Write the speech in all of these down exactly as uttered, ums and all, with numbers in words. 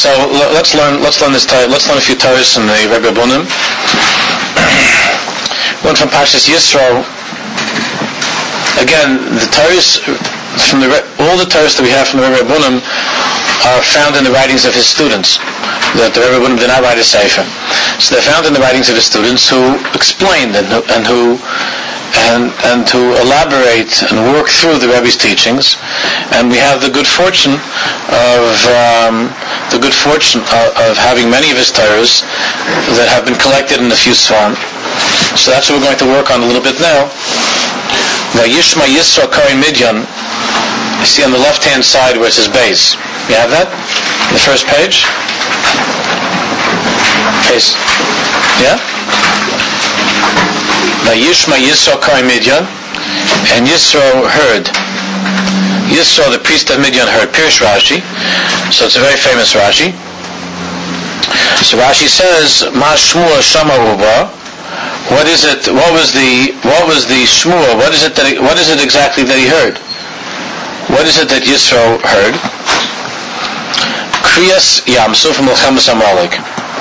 So l- let's learn. Let's learn this. T- let's learn a few Torahs in the Rebbe Bunim. One from Parshas Yisro. Again, the Torahs from the all the Torahs that we have from the Rebbe Bunim are found in the writings of his students. That the Rebbe Bunim did not write a sefer, so they're found in the writings of his students who explained and, and who and and to elaborate and work through the Rebbe's teachings. And we have the good fortune of um, the good fortune of, of having many of his Torahs that have been collected in a few Sfam. So that's what we're going to work on a little bit now. Vayishma Yisro Kari Midyan. You see on the left-hand side where it says Beis. You have that? On the first page? Beis. Yeah? Vayishma Yisro Kari Midyan. And Yisro heard. Yisro, the priest of Midyan, heard. Pirush Rashi. So it's a very famous Rashi. So Rashi says, Ma Shmuel Shama Uba. What is it? What was the? What was the Shmuel? What is it that? He, what is it exactly that he heard? What is it that Yisro heard? Kriyas Yamsuf Milchemes Amalek.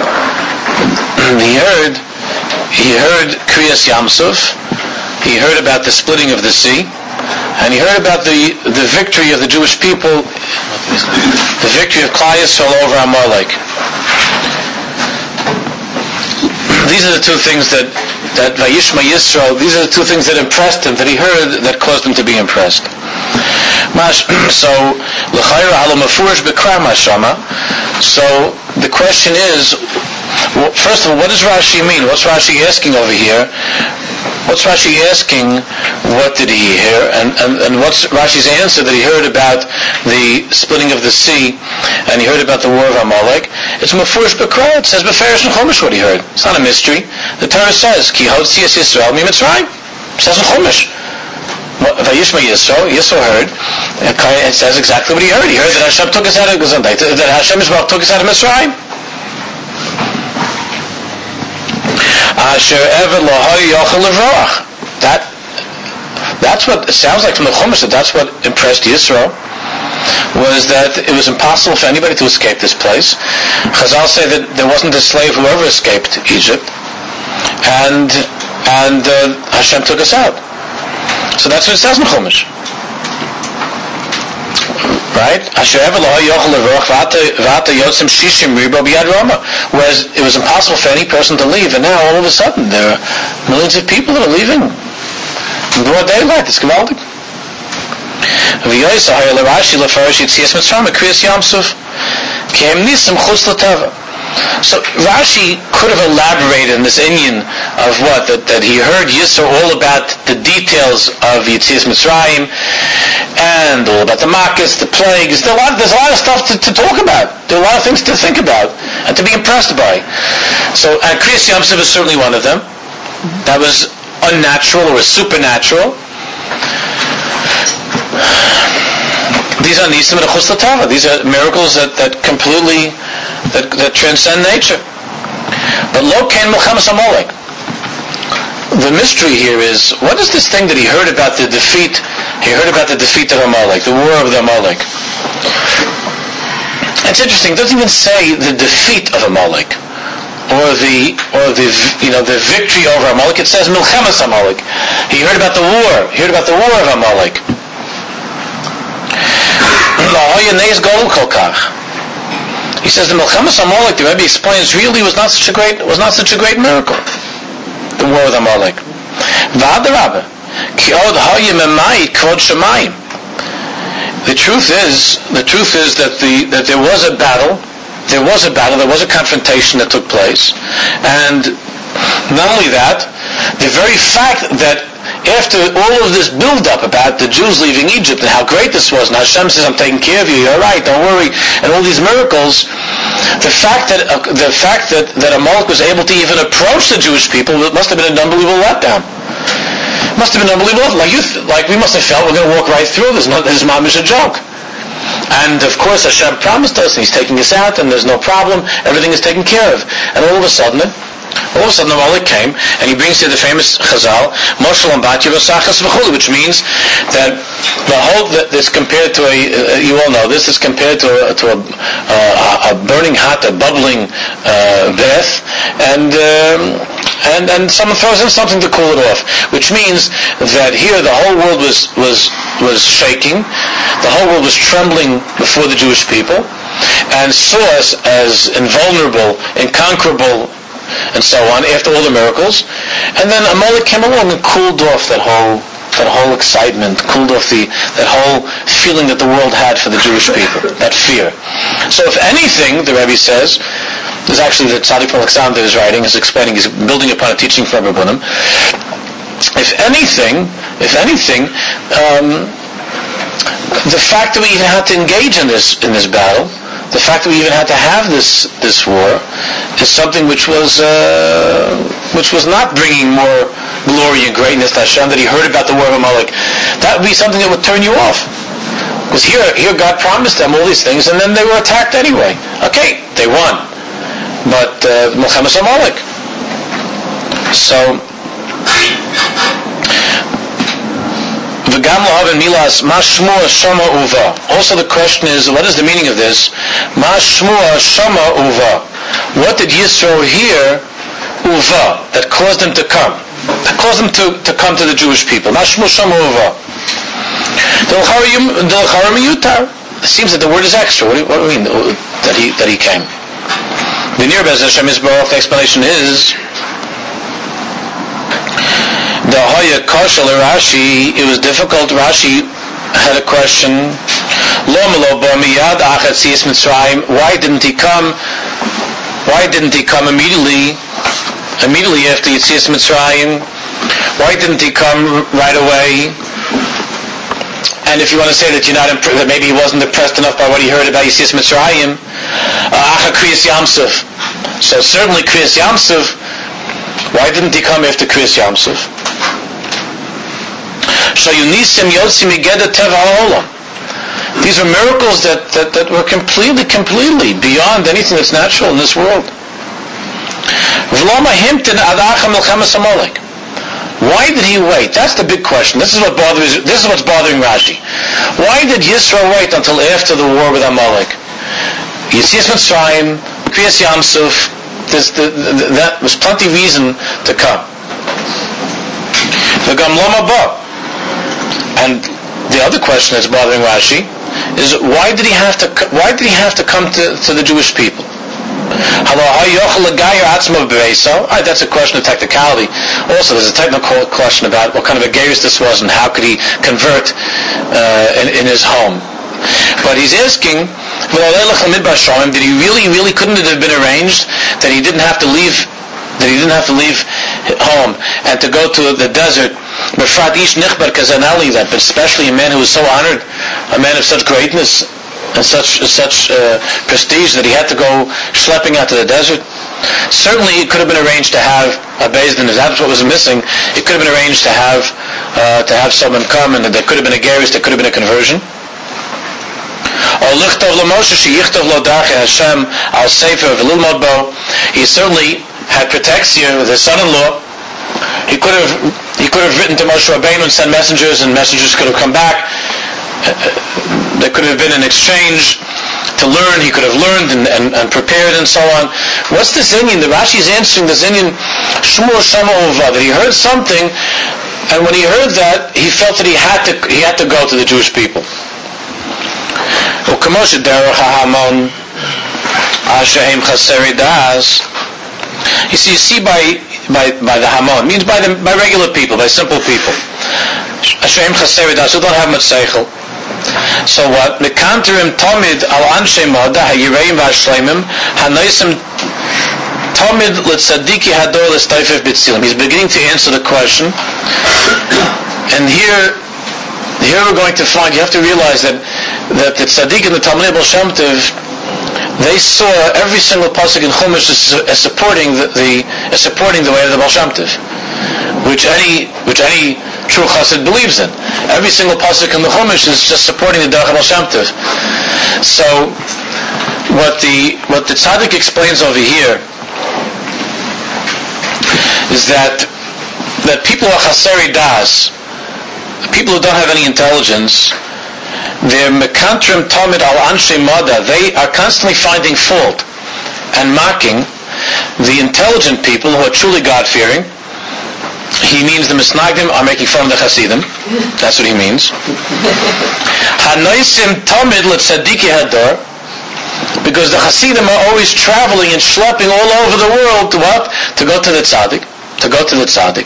He heard. He heard Kriyas Yamsuf. He heard about the splitting of the sea, and he heard about the the victory of the Jewish people, the victory of Klal Yisrael over Amalek. These are the two things that that Vayishma Yisro, these are the two things that impressed him, that he heard, that caused him to be impressed. So, so the question is, well, first of all, what does Rashi mean? What's Rashi asking over here? What's Rashi asking? What did he hear? And, and, and what's Rashi's answer that he heard about the splitting of the sea, and he heard about the war of Amalek? It's Mefurish B'Kra. It says B'Ferish and Chumash what he heard. It's not a mystery. The Torah says, Ki Hotzias Yisrael Mi Mitzrayim. It says in Chumash. Vayishma Yisro, Yisro heard. It says exactly what he heard. He heard that Hashem took us out of Gesundheit, that Hashem Yisrael took us out of Mitzrayim. Asher Ever Lahoi Yochel Levrach. That, that's what it sounds like from the Chumash, that that's what impressed Yisro, was that it was impossible for anybody to escape this place. Chazal say that there wasn't a slave who ever escaped Egypt, and and uh, Hashem took us out. So that's what it says in Chumash. Right? Whereas it was impossible for any person to leave, and now all of a sudden there are millions of people that are leaving in broad daylight. It's gewaltig. So Rashi could have elaborated in this inyan of what? That, that he heard Yisro all about the details of Yetzias Mitzrayim and all about the Makkos, the plagues. There's a lot, there's a lot of stuff to, to talk about. There are a lot of things to think about and to be impressed by. So, and Kriyas Yamsuf is certainly one of them. That was unnatural or supernatural. These are nisim and chus l'tava. These are miracles that, that completely that, that transcend nature. But lo ken milchemes Amalek. The mystery here is, what is this thing that he heard about the defeat? He heard about the defeat of Amalek, the war of the Amalek. It's interesting. It doesn't even say the defeat of Amalek, or the or the you know the victory over Amalek. It says milchemes Amalek. He heard about the war. He heard about the war of Amalek. He says the milchemes Amalek, the Rebbe explains, really was not such a great was not such a great miracle. The war with Amalek. V'adarabah, ki od hayim emayit kvod shemayim. The truth is, the truth is that the that there was a battle, there was a battle, there was a confrontation that took place, and not only that, the very fact that after all of this build-up about the Jews leaving Egypt and how great this was, and Hashem says, I'm taking care of you, you're right, don't worry, and all these miracles, the fact that uh, the fact that, that Amalek was able to even approach the Jewish people, it must have been an unbelievable letdown. It must have been unbelievable. Like you, th- like we must have felt we're going to walk right through this. Not, this mom is a joke. And of course Hashem promised us, and He's taking us out, and there's no problem. Everything is taken care of. And all of a sudden, All of a sudden, Amalek came, and he brings here the famous Chazal, Moshel and Batya V'Sachas V'Chuli, which means that the whole, that this compared to a, uh, you all know this, is compared to a, to a, uh, a burning hot, a bubbling uh, bath, and, um, and and someone throws in something to cool it off, which means that here the whole world was, was, was shaking, the whole world was trembling before the Jewish people, and saw us as invulnerable, inconquerable, and so on, after all the miracles. And then Amalek came along and cooled off that whole that whole excitement, cooled off the that whole feeling that the world had for the Jewish people, that fear. So if anything, the Rebbe says, this is actually the Tzaddik from Alexander is writing, is explaining, he's building upon a teaching from Rabbi Bunim. If anything, if anything, um, the fact that we even had to engage in this in this battle, the fact that we even had to have this this war, is something which was uh, which was not bringing more glory and greatness to Hashem, that he heard about the war of Amalek. That would be something that would turn you off. Because here, here God promised them all these things, and then they were attacked anyway. Okay, they won. But uh, Milchemes Amalek. So, V'gam lahav and milas, ma shmua shama uva. Also the question is, what is the meaning of this? Ma shmua shama uva. What did Yisro hear, uva, that caused them to come? That caused them to, to come to the Jewish people. Ma shmua shama uva. It seems that the word is extra. What do you, what do you mean that he that he came? The near Bez Hashem Yisbarach, the explanation is the Hoya Koshel Rashi. It was difficult. Rashi had a question. Why didn't he come? Why didn't he come immediately? Immediately after Yetzias Mitzrayim? Why didn't he come right away? And if you want to say that you're not imp- that maybe he wasn't impressed enough by what he heard about Yetzias Mitzrayim, Acha Kriyas Yamsuf. So certainly Kriyas Yamsuf. Why didn't he come after Kriyas Yamsuf? Shayunisim Yotzi Migeda Teva Ha'olam. These were miracles that, that, that were completely, completely beyond anything that's natural in this world. V'lama Himtin Adacha Milchemes Amalek. Why did he wait? That's the big question. This is what bothers. This is what's bothering Rashi. Why did Yisro wait until after the war with Amalek? Yetzias Mitzrayim, Kriyas Yamsuf. This, the, the, that was plenty reason to come. V'gam lama ba. And the other question that's bothering Rashi is why did he have to? Why did he have to come to, to the Jewish people? Right, that's a question of technicality. Also, there's a technical question about what kind of a gerus this was and how could he convert uh, in, in his home. But he's asking, did he really, really couldn't it have been arranged that he didn't have to leave, that he didn't have to leave home and to go to the desert? But especially a man who was so honored, a man of such greatness and such such uh, prestige that he had to go schlepping out to the desert. Certainly it could have been arranged to have a Beis Din, if that's what was missing. It could have been arranged to have uh, to have someone come, and there could have been a gerus, there could have been a conversion. He certainly had Protexia with his son-in-law. He could have he could have written to Moshe Rabbeinu and sent messengers, and messengers could have come back. There could have been an exchange to learn. He could have learned and, and, and prepared and so on. What's this Indian? The Rashi is answering this Indian Shmuel Shama Uva, that he heard something, and when he heard that, he felt that he had to he had to go to the Jewish people. You see, you see by by by the Hamon means by the by regular people, by simple people. Asheim Chaseri Das, who don't have much seichel. So what? Mekanterim Tomid al Anshe Moda Hayireim Vashleimim Hanaisim Tomid L'Tzadiki Hador L'Staifef B'Tzilim. He's beginning to answer the question, and here, here we're going to find. You have to realize that that the Tzaddik and the Talmidei Baal Shem Tov, they saw every single pasuk in Chumash as, as supporting the, the as supporting the way of the Baal Shem Tov, which any which any true chassid believes in. Every single pasuk in the Chumash is just supporting the Derech Baal Shem Tov. So, what the what the tzaddik explains over here is that that people are chaseri das, people who don't have any intelligence, they're mekantrim tamid al anshe mada. They are constantly finding fault and mocking the intelligent people who are truly God-fearing. He means the misnagdim are making fun of the Hasidim. That's what he means. Hanoisim tamid l'tzadiki hador, because the Hasidim are always traveling and schlepping all over the world to what? To go to the tzaddik. To go to the tzaddik.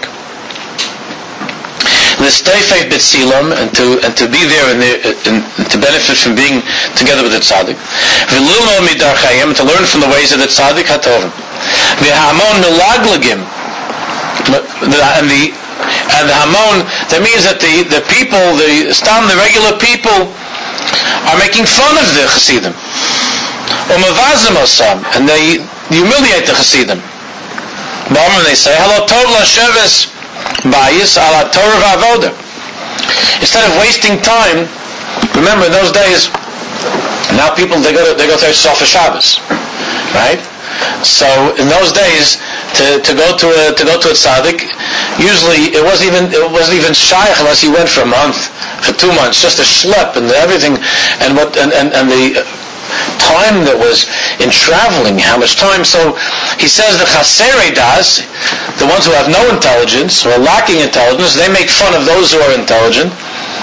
L'steifei b'tzilam, and to and to be there and, and, and to benefit from being together with the tzaddik. V'lilmo midarchayim, to learn from the ways of the tzaddik hatovim. V'hamon milaglagim, and the and the hamon, that means that the, the people, the stam, the regular people, are making fun of the Hasidim. Umavazim osam, and they humiliate the Hasidim. Ba'amar, they say, Halo tov l'sheves bayis ala Torah v'avoda. Instead of wasting time, remember in those days, now people, they go to, they go to Sofa Shabbos, right? So in those days, to, to go to a to go to a tzaddik, usually it wasn't even it wasn't even shaykh unless he went for a month, for two months, just a schlep and everything, and what and, and, and the time that was in traveling, how much time. So he says the chasere das, the ones who have no intelligence, who are lacking intelligence, they make fun of those who are intelligent.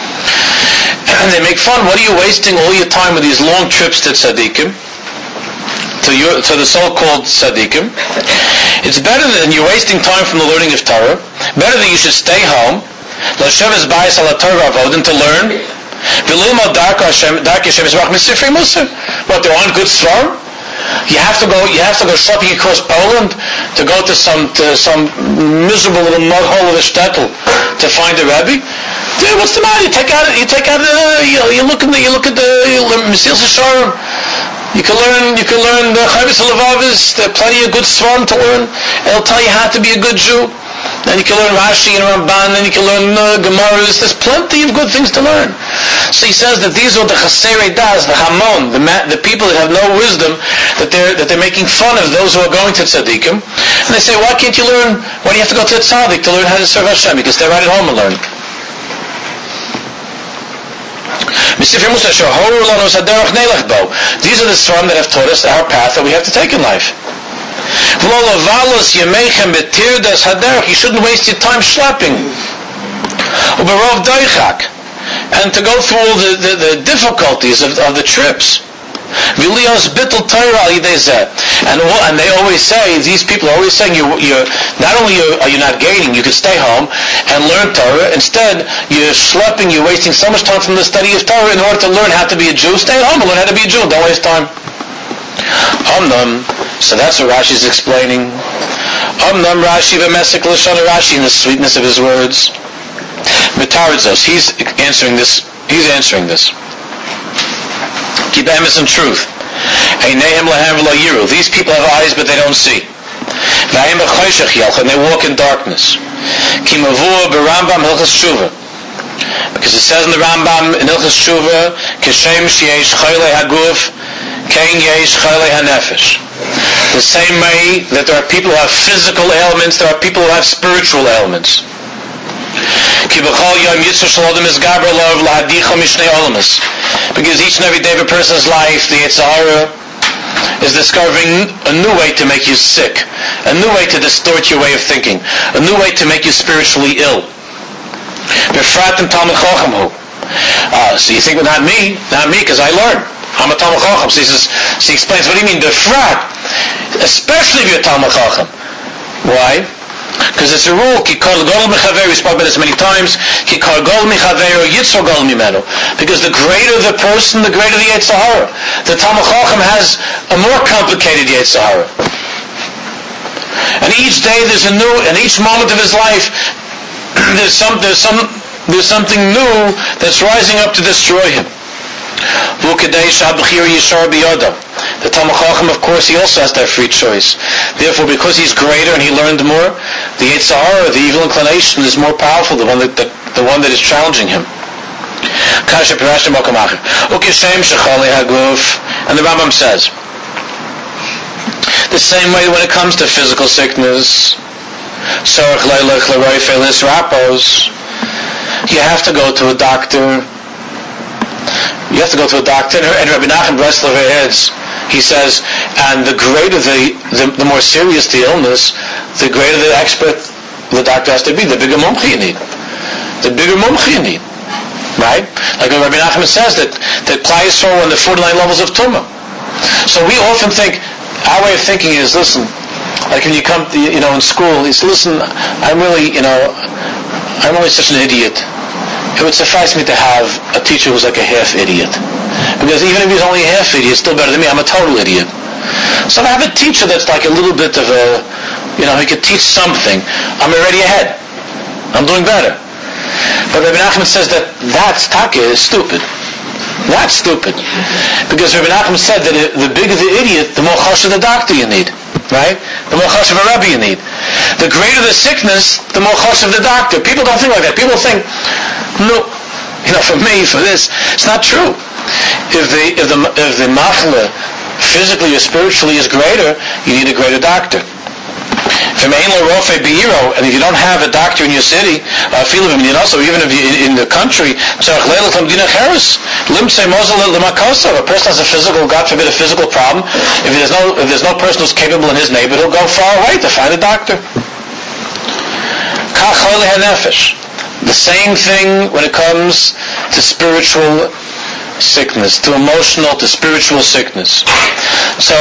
And they make fun, what are you wasting all your time with these long trips to tzaddikim? To, your, to the so-called tzaddikim. It's better than you're wasting time from the learning of Torah. Better than you should stay home. L'sheves bayis ala Torah avodim, to learn. V'lilmod darkei Hashem yisbarach misifrei Musa. What, there aren't good svarim? You have to go. You have to go shopping across Poland to go to some to some miserable little mud hole of a shtetl to find a Rebbe. Dude, what's the matter? You take out. You take out. Uh, you, you look at the. You look at the Mesilas Yesharim. You can learn. You can learn the Chavis Levavis. There are plenty of good svarim to learn. It'll tell you how to be a good Jew. Then you can learn Rashi and Ramban. Then you can learn uh, Gemaras. There's plenty of good things to learn. So he says that these are the chasere das, the hamon, the ma- the people that have no wisdom, that they're that they're making fun of those who are going to tzaddikim. And they say, why can't you learn? Why do you have to go to the tzaddik to learn how to serve Hashem? You can stay right at home and learn. These are the svarim that have taught us our path that we have to take in life. You shouldn't waste your time schlepping. And to go through all the, the, the difficulties of, of the trips. And all, and they always say, these people are always saying, you, you're, not only are you not gaining, you can stay home and learn Torah. Instead, you're schlepping, you're wasting so much time from the study of Torah in order to learn how to be a Jew. Stay at home and learn how to be a Jew. Don't waste time. Omnam, so that's what Rashi is explaining. Omnam Rashi v'mesek l'shon Rashi, in the sweetness of his words. Mitarizos, he's answering this. He's answering this. Keep emes and truth. Eineihem lahem v'lo yiru. These people have eyes, but they don't see. V'ayim b'choshech yelch, and they walk in darkness. Ki mavua b'Rambam Hilchos Tshuva. Because it says in the Rambam in Hilchos Tshuva, Keshem sheyesh choylei haguf, kein yesh choylei hanefesh. The same way that there are people who have physical ailments, there are people who have spiritual ailments. Because each and every day of a person's life, the Yetzer Hara is discovering a new way to make you sick, a new way to distort your way of thinking, a new way to make you spiritually ill. Uh, so you think, well, not me, not me, because I learn. I'm a Talmid Chacham. So he says, so he explains, what do you mean, befrat? Especially if you're a Talmid Chacham. Why? Because it's a rule, ki kol gol mechaver, we spoke about this many times, ki kol gol mechaver, yitzro gol mimeno. Because the greater the person, the greater the Yetzer Hara. The Talmid Chacham has a more complicated Yetzer Hara. And each day there's a new, and each moment of his life, there's some, there's some, there's something new that's rising up to destroy him. The Talmid Chacham, of course, he also has that free choice. Therefore, because he's greater and he learned more, the Yetzer Hara, the evil inclination, is more powerful, the one that the, the one that is challenging him. And the Rambam says, the same way when it comes to physical sickness, You have to go to a doctor. You have to go to a doctor. And Rabbi Nachman Breslover adds, he says, and the greater the, the, the more serious the illness, the greater the expert the doctor has to be, the bigger mumcha you need. The bigger mumcha you need. Right? Like Rabbi Nachman says that, that Klal Yisrael were on the forty-nine levels of Tumah. So we often think, our way of thinking is, listen, like when you come to, you know, in school, it's, listen, I'm really, you know, I'm really such an idiot. It would suffice me to have a teacher who's like a half idiot. Because even if he's only a half idiot, it's still better than me. I'm a total idiot. So to have a teacher that's like a little bit of a, you know, he could teach something, I'm already ahead. I'm doing better. But Rabbi Nachman says that that's taka is stupid. That's stupid. Because Rabbi Nachman said that the bigger the idiot, the more chashuv the doctor you need. Right? The more chashuv a rabbi you need. The greater the sickness, the more chashuv the doctor. People don't think like that. People think, no, you know, for me, for this, it's not true. If the if the if the machla physically or spiritually is greater, you need a greater doctor. And if you don't have a doctor in your city, uh, also even if you in the country, a person has a physical, God forbid, a physical problem. If there's no if there's no person who's capable in his neighborhood, he'll go far away to find a doctor. The same thing when it comes to spiritual sickness, to emotional, to spiritual sickness. So,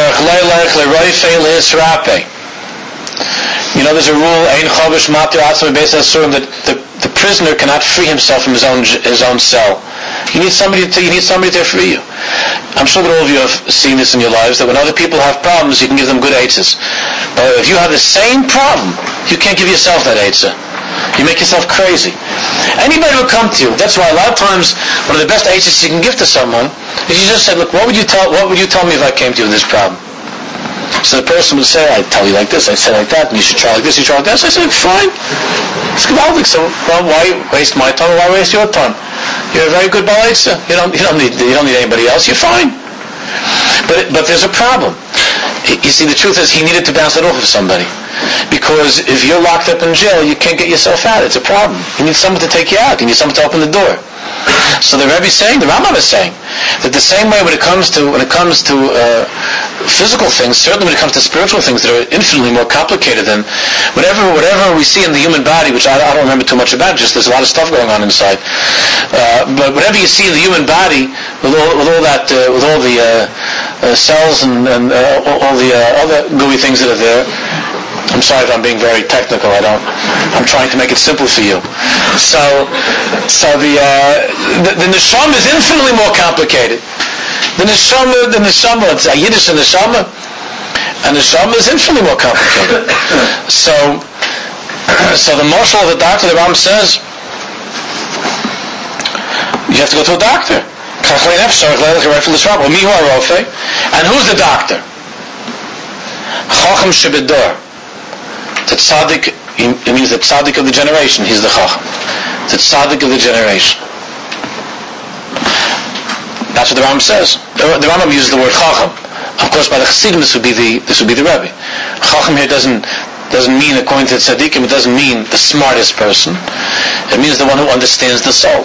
you know, there's a rule, that the, the prisoner cannot free himself from his own his own cell. You need somebody to you need somebody to free you. I'm sure that all of you have seen this in your lives, that when other people have problems, you can give them good eitzes. But if you have the same problem, you can't give yourself that eitzah. You make yourself crazy. Anybody will come to you. That's why a lot of times one of the best eitzes you can give to someone is you just say, look, what would you tell what would you tell me if I came to you with this problem? So the person would say, I tell you like this, I say like that, and you should try like this, you try like that. So I say, fine. It's gewaldig. So well, why waste my time? Why waste your time? You're a very good balaitza. You don't you don't need you don't need anybody else. You're fine. But but there's a problem. You see, the truth is he needed to bounce it off of somebody. Because if you're locked up in jail, you can't get yourself out. It's a problem. You need someone to take you out. You need someone to open the door. So the Rebbe is saying, the Rambam is saying, that the same way when it comes to when it comes to uh, physical things, certainly when it comes to spiritual things that are infinitely more complicated than whatever whatever we see in the human body, which I, I don't remember too much about. Just there's a lot of stuff going on inside. Uh, but whatever you see in the human body, with all with all that uh, with all the uh, uh, cells and, and uh, all, all the uh, other gooey things that are there. I'm sorry if I'm being very technical. I don't. I'm trying to make it simple for you. So, so the uh, the, the neshama is infinitely more complicated. The neshama, the neshama, it's a Yiddish neshama, and the neshama is infinitely more complicated. So, so the marshal of the doctor, the Ram says, you have to go to a doctor. And who's the doctor? Chacham Shebedor. The tzaddik, it means the tzaddik of the generation. He's the chacham. The tzaddik of the generation. That's what the Rambam says. The, the Rambam uses the word chacham. Of course, by the Chassidim, this would be the this would be the Rebbe. Chacham here doesn't doesn't mean, according to the tzaddikim, it doesn't mean the smartest person. It means the one who understands the soul.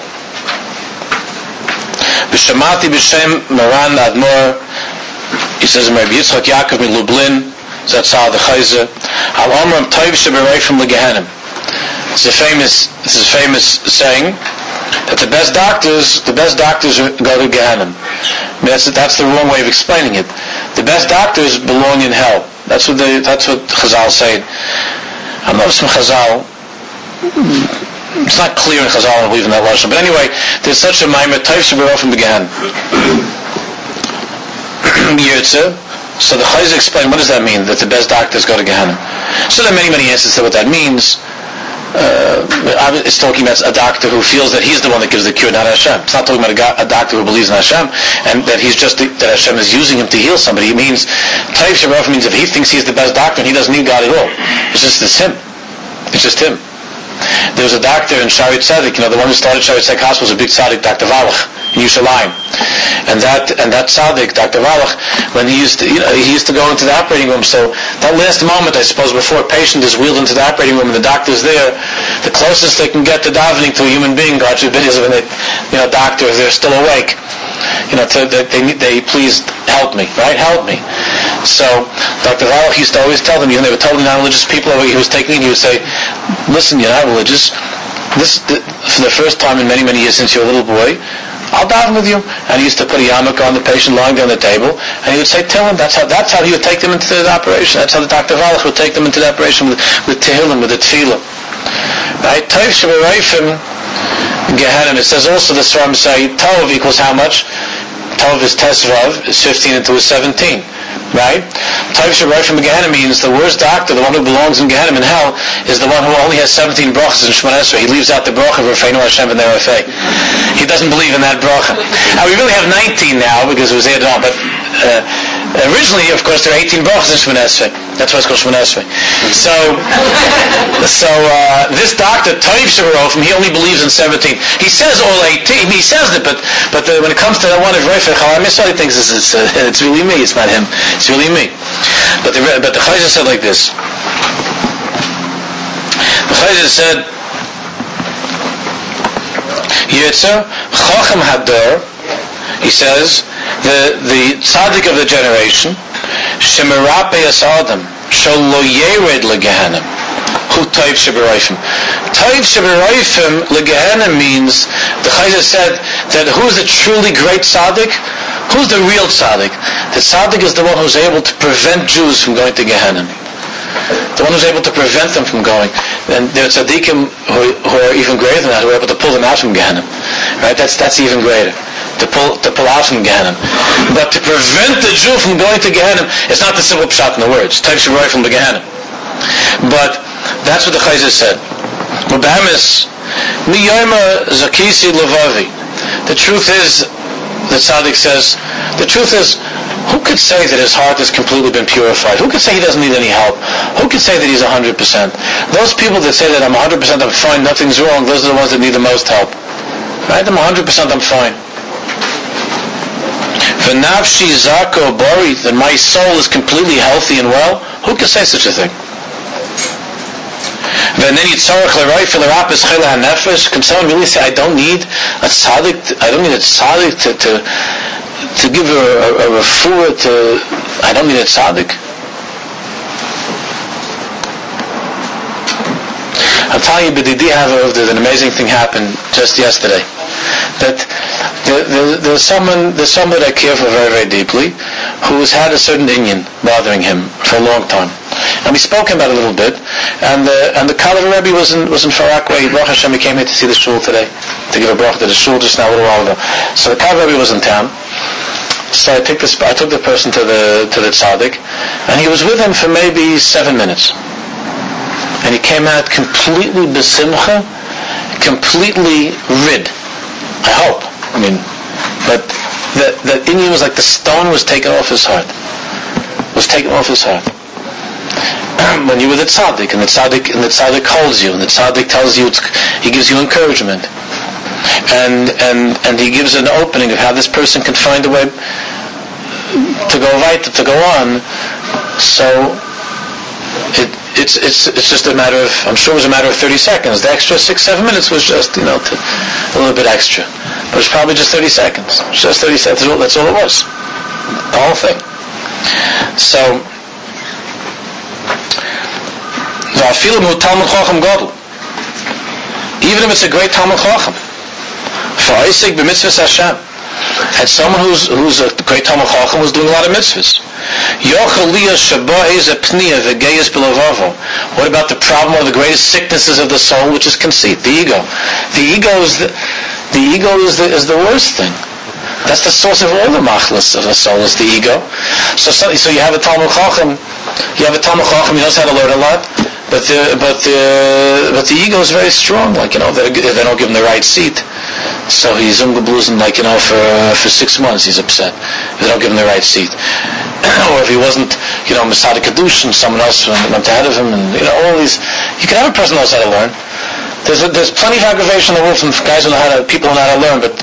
B'shemati b'shem Maran Admor. He says, Rabbi Yitzchak Yaakov in Lublin. That's how the Chayza. Al Omram Toiv Sheberei from the Gehenim. It's a famous. This is a famous saying that the best doctors, the best doctors go to Gehenim. That's that's the wrong way of explaining it. The best doctors belong in hell. That's what they. That's what Chazal said. I'm not from Chazal. It's not clear in Chazal and believe in that lashon. But anyway, there's such a maimer Toiv Sheberei from the Gehenim. Yirtzeh. So the Chayz explained, what does that mean, that the best doctors go to Gehenna? So there are many, many answers to what that means. Uh, it's talking about a doctor who feels that he's the one that gives the cure, not Hashem. It's not talking about a, go- a doctor who believes in Hashem, and that he's just, the, that Hashem is using him to heal somebody. It means, Taif Shabbat means if he thinks he's the best doctor, and he doesn't need God at all. It's just, it's him. It's just him. There was a doctor in Shari Tzedek, you know, the one who started Shari Tzedek Hospital was a big tzaddik, Doctor Valach. in Yerushalayim. And that and that tzaddik, Doctor Wallach, when he used to, you know, he used to go into the operating room. So that last moment, I suppose, before a patient is wheeled into the operating room and the doctor's there, the closest they can get to davening to a human being, God forbid, is when they, you know, doctor, if they're still awake, you know, to, they, they, they please help me, right? Help me. So Doctor Wallach used to always tell them, you know, they were totally non-religious people. He was taking, he would say, listen, you're not religious. This, for the first time in many, many years since you're a little boy, I'll daven with you. And he used to put a yarmulke on the patient lying there on the table, and he would say Tehillim. That's how, that's how he would take them into the operation. That's how the Doctor Wallach would take them into the operation with, with Tehillim, with the Tefillah. Right? Tov Shebereifim Gehenim. It says also the Sfarim say Tov equals how much? Tov is Tesvav, is fifteen into a seventeen. Right? Tov Shebereifim Gehenim means the worst doctor, the one who belongs in Gehenim in hell, is the one who only has seventeen brachas in Shemona Esrei. He leaves out the bracha of Rafeinu Hashem v'nei Rafei. He doesn't believe in that bracha. Now we really have nineteen now because it was added on, but uh, originally, of course, there are eighteen brachas in Shemona Esrei. That's why it's called Shemona Esrei. So, so uh, this doctor, Tov Shebereifim, he only believes in seventeen. He says all eighteen. He says it, but but the, when it comes to that one of Rafei Chalam Yisrael, he thinks it's, it's, uh, it's really me. It's not him. It's really me. But the but the Chayzer said like this. The Chayzer said, Yetzer Chacham Hador, he says, the the tzaddik of the generation, Shemerape Asadam, Shalo Yered Legehenim, Hu Tov Shebereifim. Tov Shebereifim Legehenim means, the Chayzer said, that who's the truly great tzaddik? Who's the real tzaddik? The tzaddik is the one who's able to prevent Jews from going to Gehenna. The one who's able to prevent them from going. And there are tzaddikim who, who are even greater than that, who are able to pull them out from Gehenna. Right? That's that's even greater. To pull to pull out from Gehenna. But to prevent the Jew from going to Gehenna, it's not the simple pshat in the words. Tov Shebereifim from the Gehenna. But that's what the Chayzer said. U'b'emes mi yoyma zakisi levavi. The truth is, the tzaddik says, the truth is, who could say that his heart has completely been purified? Who could say he doesn't need any help? Who could say that he's one hundred percent? Those people that say that I'm one hundred percent, I'm fine, nothing's wrong, those are the ones that need the most help. Right? I'm one hundred percent, I'm fine. V'nafshi zako bori, that my soul is completely healthy and well, who could say such a thing? Can someone really say, I don't need a tzaddik, I don't need a tzaddik to, to, to give a, a, a refuah to, I don't need a tzaddik? I'll tell you, B'didi Hava, there's an amazing thing happened just yesterday. That there, there, there's someone, there's someone that I care for very, very deeply, who's had a certain inyan bothering him for a long time. And we spoke about it a little bit, and the and the Kalef Rebbe was in was in Farakway. Baruch Hashem, he came here to see the shul today, to give a bracha to the shul just now a little while ago. So the Kalef Rebbe was in town. So I took this, I took the person to the to the tzaddik, and he was with him for maybe seven minutes. And he came out completely besimcha, completely rid. I hope. I mean, but the the inyan was like the stone was taken off his heart. Was taken off his heart. When you were the tzaddik, and the tzaddik, and the tzaddik holds you, and the tzaddik tells you, it's, he gives you encouragement, and and and he gives an opening of how this person can find a way to go right, to go on. So it, it's it's it's just a matter of, I'm sure it was a matter of thirty seconds. The extra six seven minutes was just, you know, to, a little bit extra, but it's probably just thirty seconds. Just thirty seconds. That's all, that's all it was. The whole thing. So. Even if it's a great Talmud Chacham, for Isaac b'mitzvahs Hashem, had someone who's who's a great Talmud Chacham who's doing a lot of mitzvahs. What about the problem of the greatest sicknesses of the soul, which is conceit, the ego? The ego is the, the ego is the is the worst thing. That's the source of all the machlas of the soul, is the ego. So, so, so you have a Talmud Chacham, you have a Talmud Chacham, he knows how to learn a lot, but the but the but the ego is very strong. Like, you know, they, they don't give him the right seat, so he's umgeblusen, like, you know, for uh, for six months he's upset if they don't give him the right seat. Or if he wasn't, you know, Masada Kadush, and someone else went ahead of him, and, you know, all these. You can have a person who knows how to learn. There's a, there's plenty of aggravation in the world from guys who know how to, people who know how to learn, but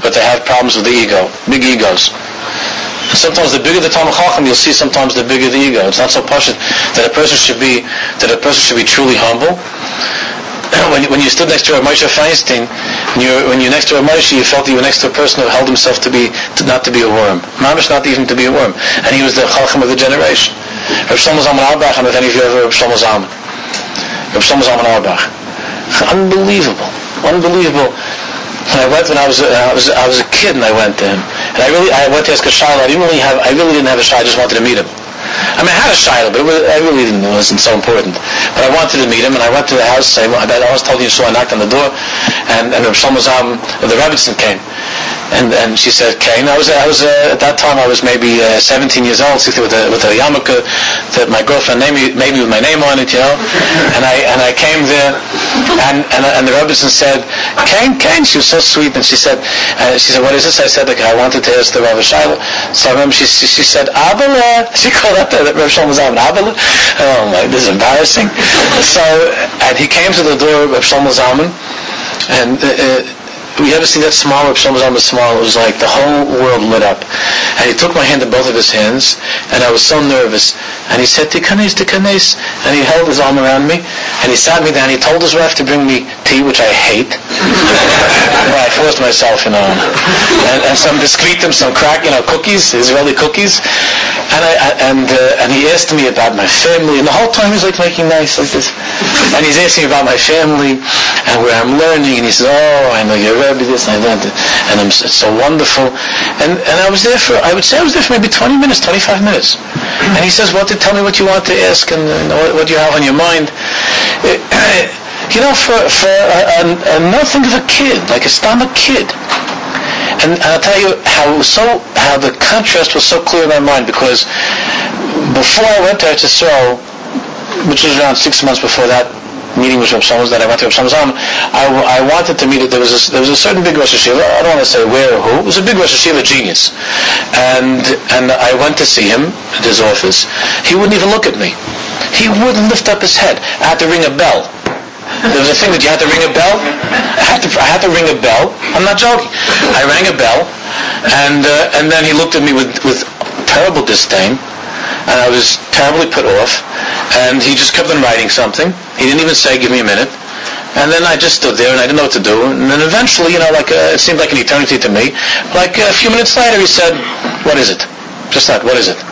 but they have problems with the ego, big egos. And sometimes the bigger the Talmid Chacham, you'll see sometimes the bigger the ego. It's not so pashut that a person should be that a person should be truly humble. When you, when you stood next to Rav Moshe Feinstein, when you when you're next to Rav Moshe, you felt that you were next to a person who held himself to be to, not to be a worm, mamish not even to be a worm, and he was the Chacham of the generation. Rav Shlomo Zalman Auerbach, I don't know if any of you ever heard of Rav Shlomo Zalman. Rav Shlomo Zalman Auerbach, unbelievable, unbelievable. When I went when I was uh, I was I was a kid and I went to him, and I really I went to ask a shayla. I didn't really have I really didn't have a shayla. I just wanted to meet him. I mean, I had a shayla, but it was, I really didn't. It wasn't so important. But I wanted to meet him, and I went to the house. I, I always told you so. I knocked on the door, and and Rav Shlomo Zalman, the Rebbitzin came. And and she said, "Kane." I was I was uh, at that time I was maybe uh, seventeen years old, with a with a yarmulke that my girlfriend made me, made me with my name on it, you know. And I and I came there, and and, and the Rebbitzin said, "Kane, Kane." She was so sweet, and she said, uh, she said, "What is this?" I said, like, "I wanted to ask the Rav Shayla." So I remember she she, she said, "Abela." She called out the Rav Shlomo Zalman, "Abela." Oh my, this is embarrassing. So and he came to the door of Rav Shlomo Zalman, and. Uh, We ever seen that smile? Rav Shlomo Zalman smile. It was like the whole world lit up. And he took my hand in both of his hands, and I was so nervous. And he said, "Tikanes, tikanes," and he held his arm around me, and he sat me down. He told his wife to bring me tea, which I hate. Well, I forced myself, you know, and, and some biscuitum, some crack, you know, cookies, Israeli cookies. And I, I and uh, and he asked me about my family, and the whole time he was like making nice like this. And he's asking about my family and where I'm learning, and he said, "Oh, I know you're Rebbe this and that," and I'm, it's so wonderful. And and I was there for, I would say I was there for maybe twenty minutes, twenty-five minutes. And he says, "Well, to tell me what you want to ask and, and what, what you have on your mind." It, you know, for for a, a, a nothing of a kid, like a stomach kid. And I'll tell you how so how the contrast was so clear in my mind, because before I went to Eretz Yisrael, which was around six months before that meeting with Rav Shlomo that I went to Rav Shlomo Zalman, I, I wanted to meet it. There was a, there was a certain big Rosh Hashiva. I don't want to say where or who. It was a big Rosh Hashiva genius, and and I went to see him at his office. He wouldn't even look at me. He wouldn't lift up his head. I had to ring a bell. There was a thing that you had to ring a bell. I had to I had to ring a bell. I'm not joking. I rang a bell, and uh, and then he looked at me with with terrible disdain. And I was terribly put off, and he just kept on writing something. He didn't even say, "Give me a minute." And then I just stood there, and I didn't know what to do. And then eventually, you know, like uh, it seemed like an eternity to me. Like a few minutes later, he said, "What is it?" Just that, "What is it?"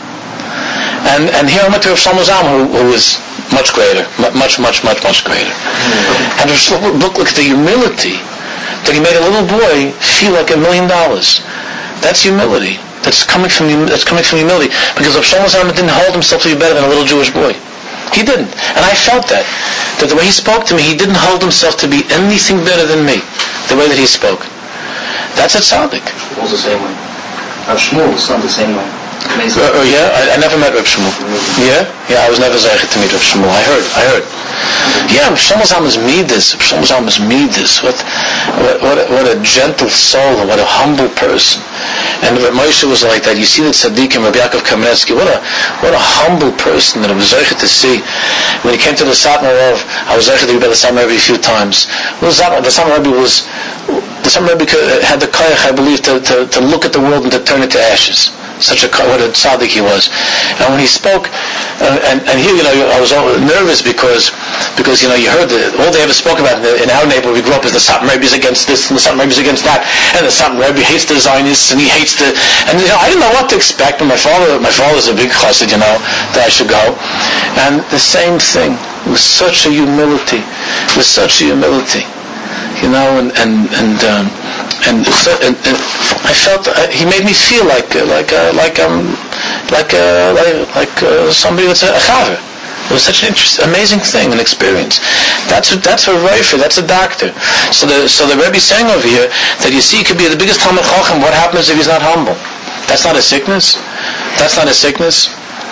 And and here I went to Rav Shlomo Zalman, who, who was much greater, much, much, much, much greater. And just look, look, look at the humility that he made a little boy feel like a million dollars. That's humility. That's coming from that's coming from humility, because Rav Shlomo Zalman didn't hold himself to be better than a little Jewish boy. He didn't, and I felt that. That the way he spoke to me, he didn't hold himself to be anything better than me. The way that he spoke, that's a tzaddik. It was the same way. Rav Shmuel was not the same way. Uh, uh, yeah, I, I never met Rav Shmuel. Yeah, yeah, I was never zeicher to meet Rav Shmuel. I heard, I heard. Yeah, Rav Shlomo Zalman's midas. Rav Shlomo Zalman's midas. What, what, what, a, what a gentle soul and what a humble person. And Rav Moshe was like that. You see that tzaddikim, Rabbi Yaakov Kamenetsky, what a what a humble person that I was zeicher to see. When he came to the Satmar Rov, I was zeicher to be by the Satmar Rebbe a few times. Well, the Satmar Rebbe was, the Satmar Rebbe had the koyach, I believe, to, to, to look at the world and to turn it to ashes. Such a what a tzaddik he was. And when he spoke, uh, and and here, you know, I was all nervous because because you know you heard the, all they ever spoke about in, the, in our neighborhood we grew up is the Satmar Rebbe is against this and the Satmar Rebbe is against that, and the Satmar Rebbe hates the Zionists and he hates the, and you know I didn't know what to expect. But my father, my father's a big chassid, you know, that I should go, and the same thing with such a humility, with such a humility, you know, and and and. Um, And, so, and, and I felt uh, he made me feel like uh, like uh, like um like uh, like, like uh, somebody that's a, a chaver. It was such an interesting, amazing thing, an experience. That's a, that's a reifer, that's a doctor. So the so the Rebbe's saying over here that you see he could be the biggest Talmid Chacham. What happens if he's not humble? That's not a sickness. That's not a sickness.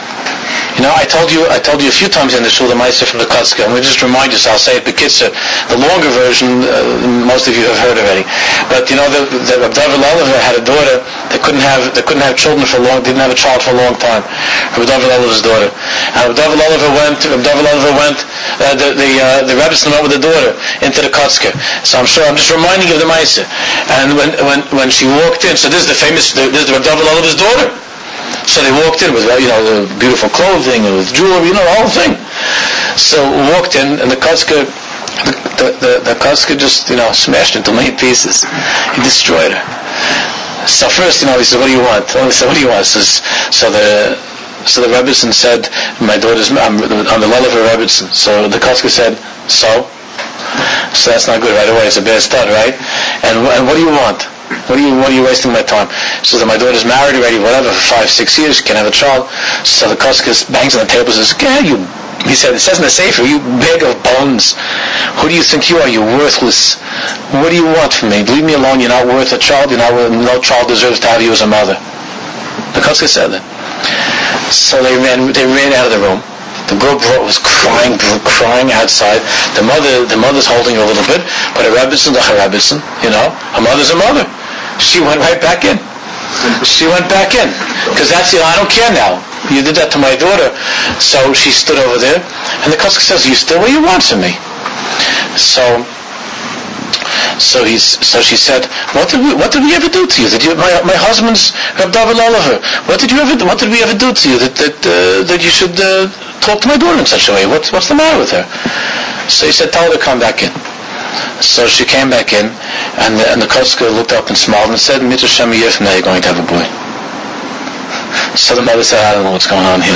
You know, I told you, I told you a few times in the shul the Meister from the Kotzka. I'm going to just remind you, so I'll say it Bekitzer. The longer version, uh, most of you have heard already. But you know, the, the Rabbi David Oliver had a daughter that couldn't have, that couldn't have children for a long, didn't have a child for a long time. Rabbi David Oliver's daughter. And Rabbi David Oliver went, Rabbi David Oliver went uh, the the uh, the Rebbetzin went with the daughter into the Kotzker. So I'm sure I'm just reminding you of the Maisa. And when when when she walked in, so this is the famous, this is the Reb David Lula's daughter. So they walked in with, you know, the beautiful clothing and with jewelry, you know, the whole thing. So walked in, and the Kotzker, the the the, the Kotzker just, you know, smashed into many pieces. He destroyed her. So first, you know, he said, "What do you want?" He said, "What do you want?" So, so the So the Rebbetzin said, my daughter's, I'm on the level of her Rebbetzin. So the Kotzker said, so? So that's not good right away. It's a bad start, right? And, and what do you want? What are you, what are you wasting my time? She says, my daughter's married already, whatever, for five, six years, can't have a child. So the Kotzker bangs on the table and says, yeah, you, he said, it says in the Sefer, you bag of bones. Who do you think you are? You worthless. What do you want from me? Leave me alone. You're not worth a child. You're not worth, no child deserves to have you as a mother. The Kotzker said that. So they ran. They ran out of the room. The girl was crying, crying outside. The mother, the mother's holding her a little bit, but her Rebbetzin, her Rebbetzin, you know, her mother's a mother. She went right back in. She went back in because that's, you know, I don't care now. You did that to my daughter. So she stood over there, and the Kotzker says, "You still what you want from me?" So. So he's. So she said, "What did we? What did we ever do to you? Did you? My my husband's Reb David Oliver. What did you ever? Do, what did we ever do to you that that uh, that you should uh, talk to my daughter in such a way? What's what's the matter with her?" So he said, "Tell her to come back in." So she came back in, and the, and the Kotzker looked up and smiled and said, "Mitzvah Shem Yifnei, you're going to have a boy." So the mother said, "I don't know what's going on here."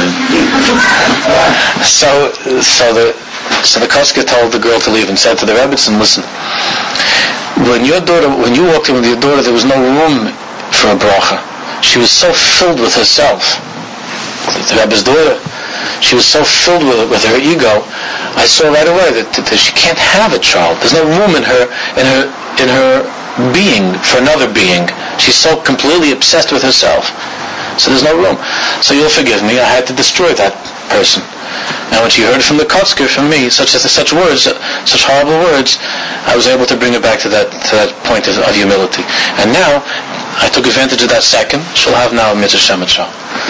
so so the so the Kotzker told the girl to leave and said to the Rebbetzin, "Listen. When your daughter, when you walked in with your daughter, there was no room for a bracha. She was so filled with herself. The Rebbe's daughter, she was so filled with with her ego. I saw right away that, that, that she can't have a child. There's no room in her, in her, in her being for another being. She's so completely obsessed with herself. So there's no room. So you'll forgive me. I had to destroy that person." Now when she heard it from the Kotzker, from me, such as such words, such horrible words, I was able to bring her back to that to that point of, of humility. And now, I took advantage of that second. She'll have now a mitzvah shemet shah.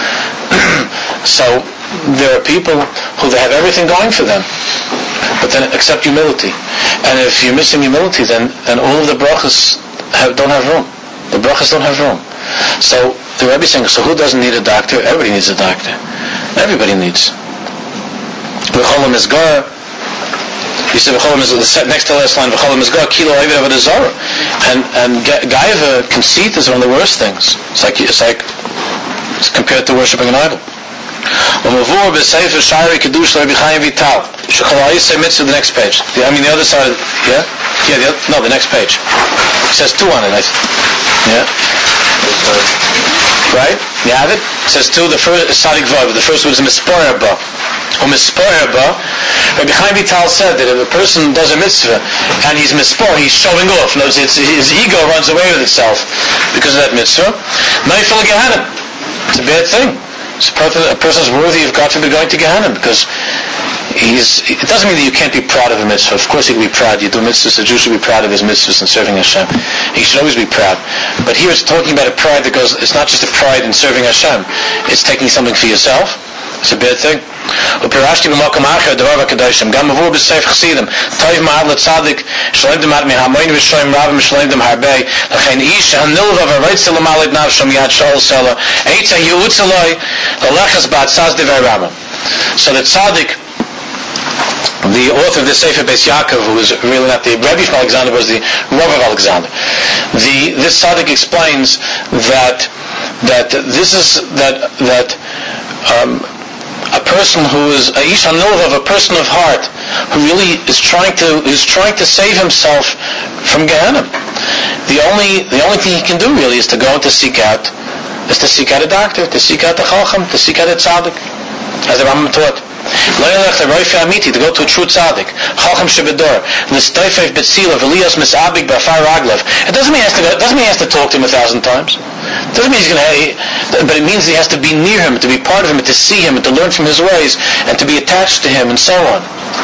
So, there are people who they have everything going for them, but then accept humility. And if you're missing humility, then, then all of the brachas have, don't have room. The brachas don't have room. So, the Rebbe is saying, so who doesn't need a doctor? Everybody needs a doctor. Everybody needs. V'cholam Mizgar, you said V'cholam Mizgar, the next to the last line, V'cholam Mizgar, Kilo Oived Avodah Zarah. And, and Gaiva, conceit is one of the worst things. It's like, it's like, it's compared to worshipping an idol. Umavur b'sefer Shari Kedusha Rabbi Chaim Vital. Shechalai say mitzvah, the next page. The, I mean the other side, yeah? Yeah, the other, no, the next page. It says two on it, I think. Yeah? Right? You have it? It says two, the first is Sadik Vav, the first one is Mispar Ba. Or Mispar Ba. Rabbi Chaim Vital said that if a person does a mitzvah and he's Mispar, he's showing off. In other words, it's, his ego runs away with itself because of that mitzvah. Naifel Gehanim. It's a bad thing. So a person is worthy of, God forbid, going to Gehenna because he's. It doesn't mean that you can't be proud of a mitzvah. Of course, you can be proud. You do mitzvahs. A Jew should be proud of his mitzvahs and serving Hashem. He should always be proud. But here it's talking about a pride that goes. It's not just a pride in serving Hashem. It's taking something for yourself. It's a bad thing. ופירשתי במקום אחר דבר הקדושים גם מבוא בספר חסידים טוב מעל לצדיק שלם דמאת מהמון ושוים רב משלם דם הרבה לכן איש הנלווה ורצה למעלה את נפשו מיד שאול סלע עת הייעוץ אלוהי ללכס בעצז דבר רבא. So the tzaddik, the author of the Sefer Beis Yaakov, who was really not the Rebbe from Alexander, was the Rav of Alexander. The this tzaddik explains that that this is that that um, a person who is a ish hanilvav, a person of heart, who really is trying to is trying to save himself from Gehenna. The only the only thing he can do really is to go and to seek out is to seek out a doctor, to seek out a chacham, to seek out a tzaddik, as the Rambam taught. To go to a true tzaddik, chacham shebedor, l'stoifev betzila v'lios misabig b'afar raglav. It doesn't mean he has to go, it doesn't mean he has to talk to him a thousand times. It doesn't mean he's going to, but it means he has to be near him, to be part of him, and to see him, and to learn from his ways, and to be attached to him, and so on.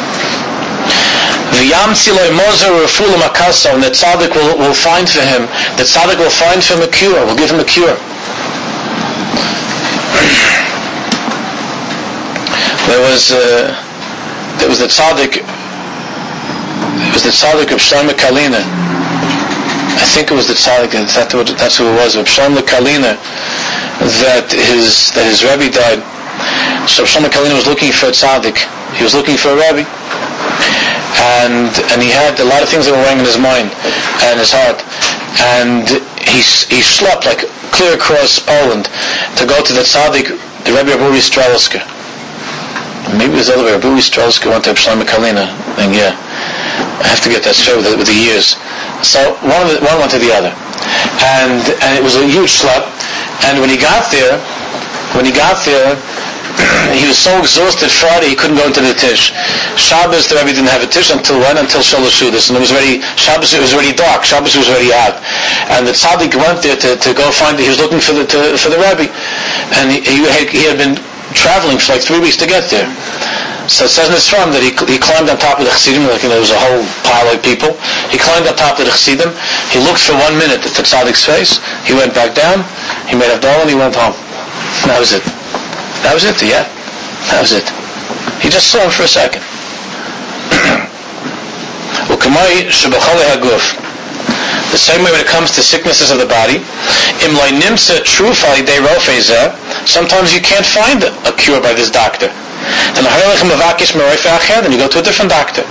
V'yam tziloi mozer refulam akasa, and the tzaddik will, will find for him, the tzaddik will find for him a cure, will give him a cure. There was uh, there was the tzaddik, it was the tzaddik of Shlomo Kalina. I think it was the tzaddik, that's, what, that's who it was, of Shlomo Kalina, that his, that his Rebbe died. So Shlomo Kalina was looking for a tzaddik. He was looking for a Rebbe. And, and he had a lot of things that were weighing in his mind and his heart. And he, he slept like clear across Poland to go to the tzaddik, the Rebbe of Uri Strelska. Maybe it was the other way. Rebbe Strelska went to Shlomo Kalina. And yeah, I have to get that straight with the, with the years. So one, of the, one went to the other. And, and it was a huge schlep. And when he got there, when he got there, he was so exhausted Friday he couldn't go into the tish. Shabbos the Rebbe didn't have a tish until when? Until Shalosh Seudos, and it was already Shabbos. It was already dark. Shabbos was already out, and the tzaddik went there to, to go find it. He was looking for the to, for the Rebbe, and he, he had he had been traveling for like three weeks to get there. So it says in the Sram that he he climbed on top of the Chassidim, like you know, there was a whole pile of people. He climbed on top of the Chassidim. He looked for one minute at the tzaddik's face. He went back down. He made Havdalah and he went home. And that was it. That was it, yeah. That was it. He just saw him for a second. The same way when it comes to sicknesses of the body, sometimes you can't find a cure by this doctor. Then you go to a different doctor.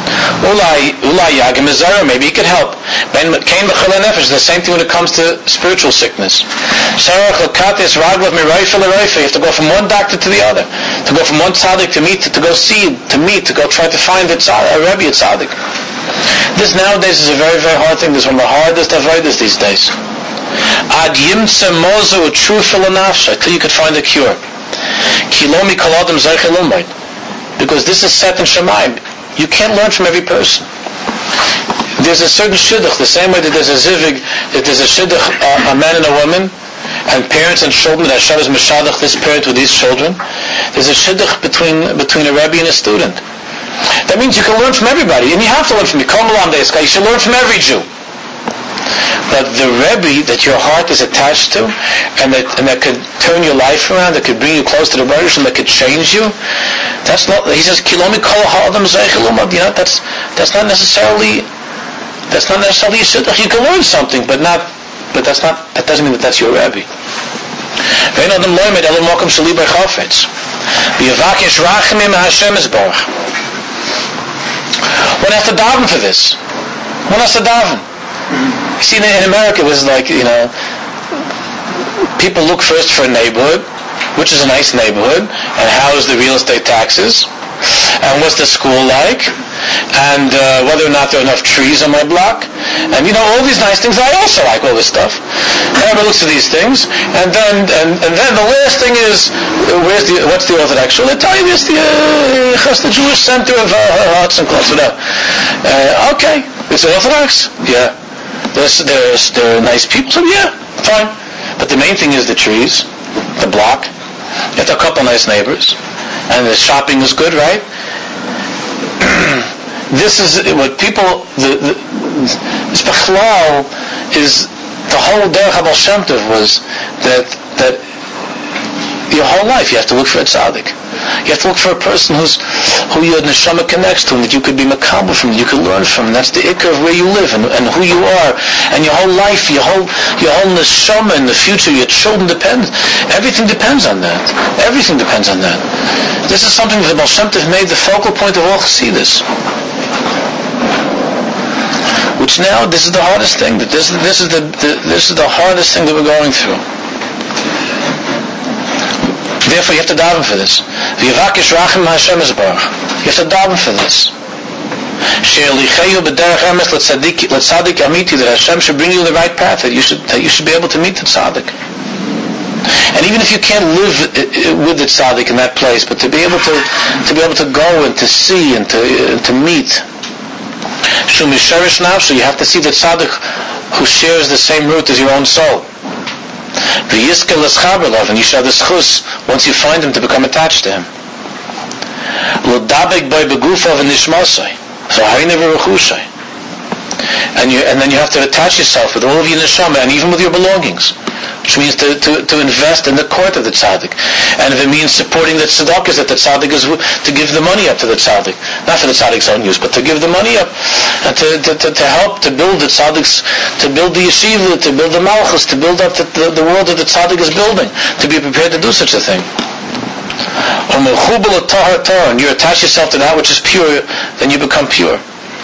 Maybe he could help. The same thing when it comes to spiritual sickness. You have to go from one doctor to the other, to go from one tzaddik to meet, to, to go see, to meet, to go try to find a, tzaddik, a Rebbe, a tzaddik. This nowadays is a very, very hard thing. This is one of the hardest avodas these days. Ad yimtze mozo u'trufa l'nafsha, till you could find a cure. Kilomi kol adam zeiche l'umayt, because this is set in Shemayim. You can't learn from every person. There's a certain shidduch, the same way that there's a zivig, that there's a shidduch, uh, a man and a woman, and parents and children, that Hashem is meshadach this parent with these children. There's a shidduch between between a Rebbe and a student. That means you can learn from everybody, and you have to learn from me. You should learn from every Jew. But the Rebbe that your heart is attached to, and that and that could turn your life around, that could bring you close to the Baruch, and that could change you, that's not. He says, "Kilomi kol ha'adam zeichel umad." You know, that's that's not necessarily that's not necessarily a shidduch. You can learn something, but not. But that's not. That doesn't mean that that's your Rebbe. One has to daven for this. One has to daven. You see, in America, it was like, you know, people look first for a neighborhood, which is a nice neighborhood, and how is the real estate taxes, and what's the school like, and uh, whether or not there are enough trees on my block, and you know, all these nice things. I also like all this stuff. Everybody looks at these things, and then and, and then the last thing is, where's the what's the Orthodox? Well, they tell you it's the uh, the Jewish center of uh, arts and clothes. Whatever. Uh, okay, it's Orthodox. Yeah. There's, there's, there are nice people, so yeah, fine. But the main thing is the trees, the block. You have a couple nice neighbors, and the shopping is good, right? This is what people, the, the, this Bechlal is, the whole Derech HaBaal Shem Tov was that, that your whole life you have to look for a tzaddik. You have to look for a person who's, who your neshama connects to, and that you could be makabel from, you could learn from. And that's the ikar of where you live and, and who you are, and your whole life, your whole your whole neshama in the future, your children depend. Everything depends on that. Everything depends on that. This is something that Baal Shem Tov made the focal point of all Chassidus. Which now, this is the hardest thing. That this this is the, the this is the hardest thing that we're going through. Therefore, you have to daven for this. You have to daven for this. That Hashem should bring you the right path. That you should that you should be able to meet the tzaddik. And even if you can't live with the tzaddik in that place, but to be able to to be able to go and to see and to uh, to meet. So you have to see the tzaddik who shares the same root as your own soul. And you should have the schus once you find him to become attached to him. And you and then you have to attach yourself with all of your neshama and even with your belongings. which means to, to, to invest in the court of the tzaddik. And if it means supporting the tzedakahs that the tzaddik is, to give the money up to the tzaddik, not for the tzaddik's own use, but to give the money up, and to, to, to, to help to build the tzaddiks, to build the yeshiva, to build the malchus, to build up the, the, the world that the tzaddik is building, to be prepared to do such a thing. And you attach yourself to that which is pure, then you become pure.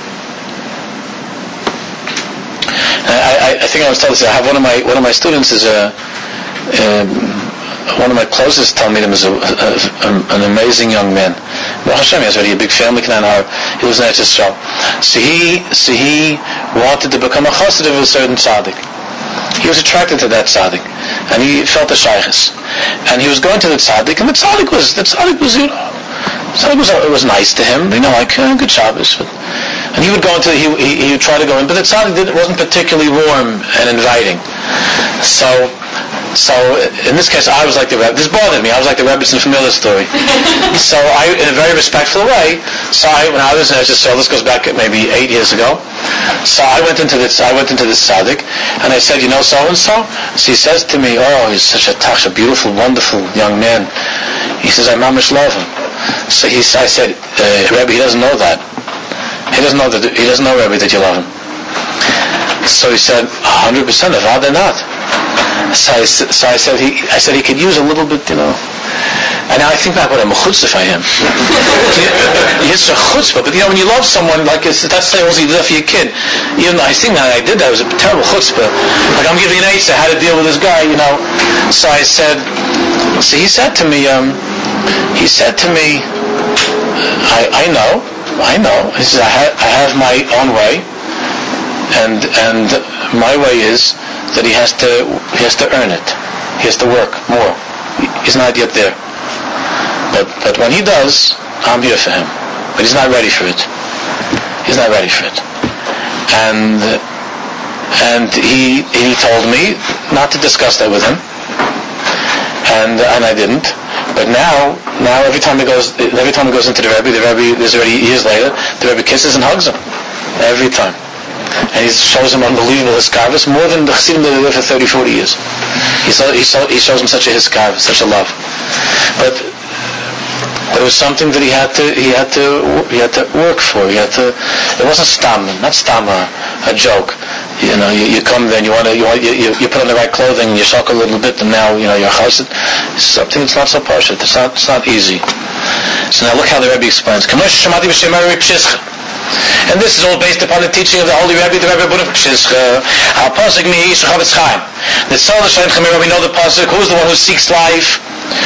I, I, I think I was telling you, I have one of my one of my students is a, a one of my closest Talmidim is a, a, a, an amazing young man. Baruch Hashem, he has already a big family. He was in Eretz Yisrael. So he so he wanted to become a chassid of a certain tzaddik. He was attracted to that tzaddik, and he felt a shaychus. And he was going to the tzaddik, and the tzaddik was the tzaddik was you know, the tzaddik was it was nice to him. You know, like uh, good Shabbos. But, and he would go into he, he he would try to go in, but the tzaddik did, wasn't particularly warm and inviting. So. So, in this case, I was like the Rebbe. This bothered me. I was like the Rebbetzin from Miller story. So, I, in a very respectful way, so I, when I was in Eretz Yisrael, this goes back maybe eight years ago. So I went into this, I went into this tzaddik, and I said, you know, so and so. So he says to me, oh, he's such a tach, a beautiful, wonderful young man. He says, I mamish love him. So he, I said, uh, Rebbe, he doesn't know that. He doesn't know that. He doesn't know, Rebbe, that you love him. So he said, a hundred percent, if they're not. So I, so I said he I said he could use a little bit, you know. And now I think back, what a chutzpah I am. It's a chutzpah, but you know, when you love someone, like it's, that's the also you do that for your kid. Even though I think that I did that, it was a terrible chutzpah. Like I'm giving an answer how to deal with this guy, you know. So I said, so he said to me, um, he said to me, I I know, I know. He said I, ha- I have my own way, and and my way is that he has to he has to earn it. He has to work more. He's not yet there. But but when he does, I'm here for him. But he's not ready for it. He's not ready for it. And and he he told me not to discuss that with him. And and I didn't. But now now every time he goes every time he goes into the Rebbe, the Rebbe there's already years later, the Rebbe kisses and hugs him. Every time. And he shows him unbelievable hiskarvus, more than the chassidim that live for thirty, forty years. He, saw, he, saw, he shows him such a hiskarvus, such a love. But there was something that he had to he had to he had to work for. He had to. It wasn't stam, not stam a, a joke. You know, you, you come there and you want to you, want, you you put on the right clothing, you suck a little bit, and now you know you're chassid. It's something that's not so partial. It's not it's not easy. So now look how the Rebbe explains. And this is all based upon the teaching of the Holy Rebbe, the Rebbe Buddha Pshizcha. Our pasuk me'yish Chavetz Chaim. The Tzal Hashem Chamira, we know the pasuk. Who's the one who seeks life?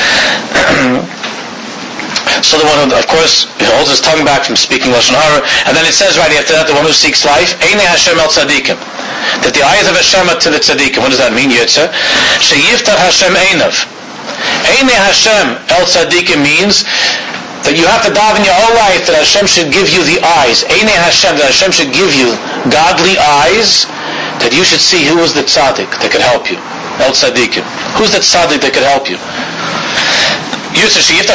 So the one who, of course, holds his tongue back from speaking Lashon Hara. And then it says right after that, the one who seeks life, Einei Hashem el Tzadikim. That the eyes of Hashem are to the Tzadikim. What does that mean, Yitzhak? Sheyiftach Hashem Einav. Einei Hashem el Tzadikim means that you have to daven your whole life that Hashem should give you the eyes. Einei Hashem, that Hashem should give you godly eyes, that you should see who is the tzaddik that could help you. El tzaddikim. Who's the tzaddik that could help you? Where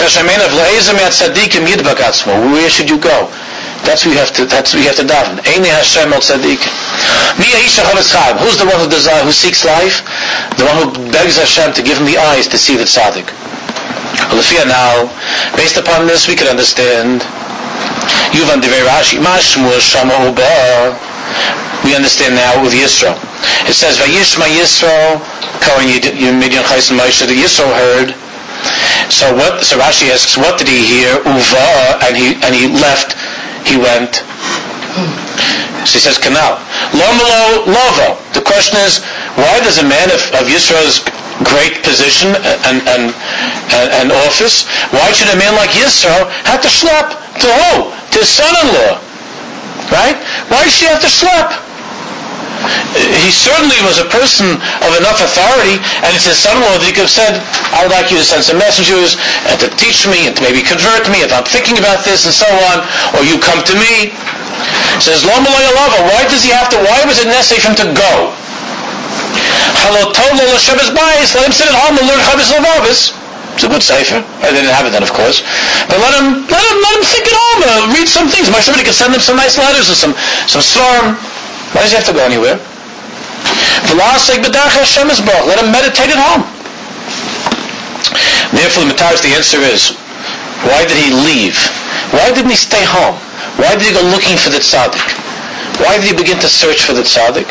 should you go? That's what you have to. That's what you have to daven. Einei Hashem el tzaddikim. Who's the one who desires, who seeks life? The one who begs Hashem to give him the eyes to see the tzaddik. Now, based upon this, we can understand. Yuvan Divrei Rashi, Mashmu Shama Uba. We understand now with Yisro. It says, Vayishma Yisro, Kohen Midian Chais and Moshe, that Yisro heard. So what? So Rashi asks, what did he hear? Uva, and he and he left. He went. So he says, Kanal. Lomelo Lovo. The question is, why does a man of, of Yisro's great position and, and and and office, why should a man like Yisro have to schlep to who? To his son-in-law, right? Why does she have to schlep? He certainly was a person of enough authority, and it's his son-in-law that he could have said, I would like you to send some messengers and to teach me and to maybe convert me if I'm thinking about this and so on, or you come to me. He says, Lo Malay Alava, why does he have to, why was it necessary for him to go? Hello, Tolo L'Shabbat Bayis. Let him sit at home and learn Chavis Lavavis. It's a good sefer. I didn't have it then, of course. But let him, let him, let him think at home. Uh, read some things. Maybe somebody can send him some nice letters or some, some svarim. Why does he have to go anywhere? Let him meditate at home. Therefore, the answer is, why did he leave? Why didn't he stay home? Why did he go looking for the tzaddik? Why did he begin to search for the tzaddik?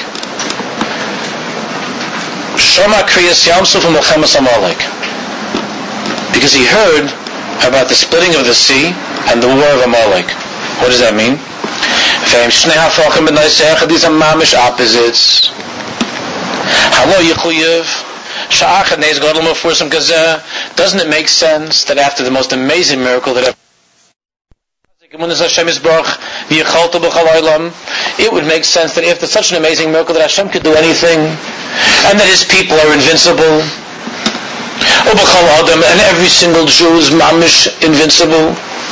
Shama Kriyas Yamsuf Melchemes Amalek. Because he heard about the splitting of the sea and the war of Amalek. What does that mean? These are mamish opposites. Doesn't it make sense that after the most amazing miracle that ever, it would make sense that after such an amazing miracle that Hashem could do anything, and that His people are invincible, and every single Jew is mamish invincible,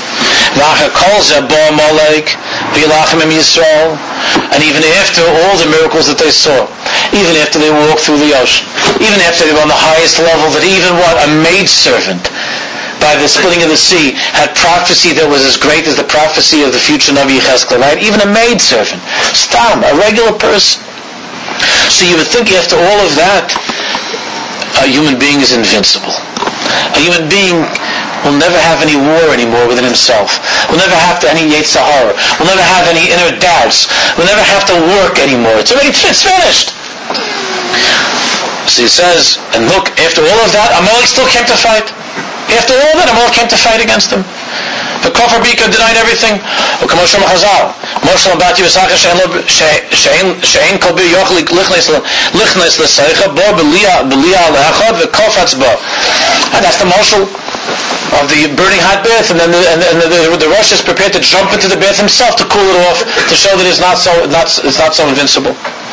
and even after all the miracles that they saw, even after they walked through the ocean, even after they were on the highest level, that even what a maidservant by the splitting of the sea had prophecy that was as great as the prophecy of the future Navi Yechezkel, right? Even a maidservant, stam, a regular person. So you would think after all of that, a human being is invincible. A human being will never have any war anymore within himself. Will never have to any Yetzer Hara. Will never have any inner doubts. Will never have to work anymore. It's already it's finished. So he says, and look, after all of that, Amalek still came to fight. After all that, Amalek came to fight against him. The Kofar Bika denied everything. U'kamosham Chazal, Moshe Lambati V'sacha she'ein kol bir yochel lichnes l'seicha bo b'liya l'echad v'kofatz bo. And that's the Moshe of the burning hot bath, and then the, and the, and the, the Rosh is prepared to jump into the bath himself to cool it off, to show that it's not so not it's not so invincible.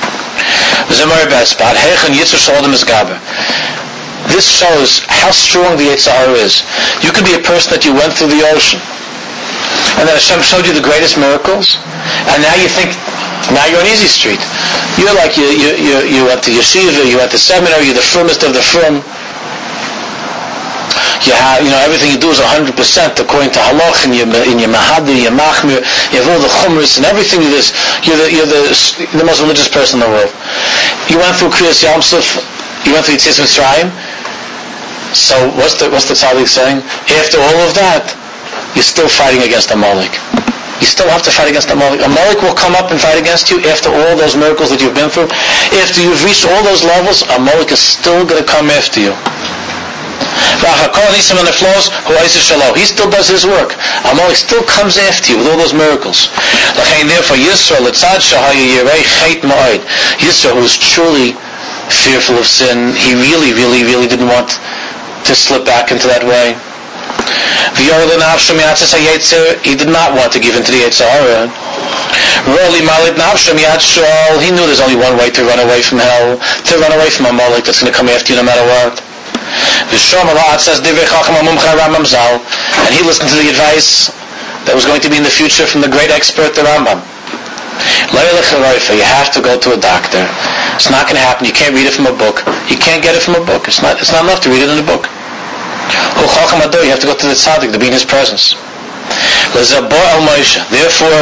This shows how strong the Yetzer Hara is. You could be a person that you went through the ocean, and then Hashem showed you the greatest miracles, and now you think, now you're on easy street. You're like, you you you, you went to yeshiva, you went to seminary, you're the firmest of the firm. You have, you know, everything you do is one hundred percent according to halach, and you're in your mahadir, your machmir, you have all the chumras and everything. You're, this, you're, the, you're the, the most religious person in the world. You went through Kriyas Yamsuf, you went through Yetzias Mitzrayim. So what's the what's the tzaddik saying? After all of that, you're still fighting against Amalek. You still have to fight against Amalek. Amalek will come up and fight against you after all those miracles that you've been through. After you've reached all those levels, Amalek is still going to come after you. He still does his work. Amalek still comes after you with all those miracles. Therefore, Yisrael, Yisrael, who was truly fearful of sin, he really, really, really didn't want to slip back into that way. He did not want to give in to the Yetzer Hara. He knew there's only one way to run away from hell, to run away from Amalek that's going to come after you no matter what. And he listened to the advice that was going to be in the future from the great expert, the Rambam. You have to go to a doctor. It's not going to happen. You can't read it from a book. You can't get it from a book. It's not, it's not enough to read it in a book. You have to go to the tzaddik to be in his presence. Therefore,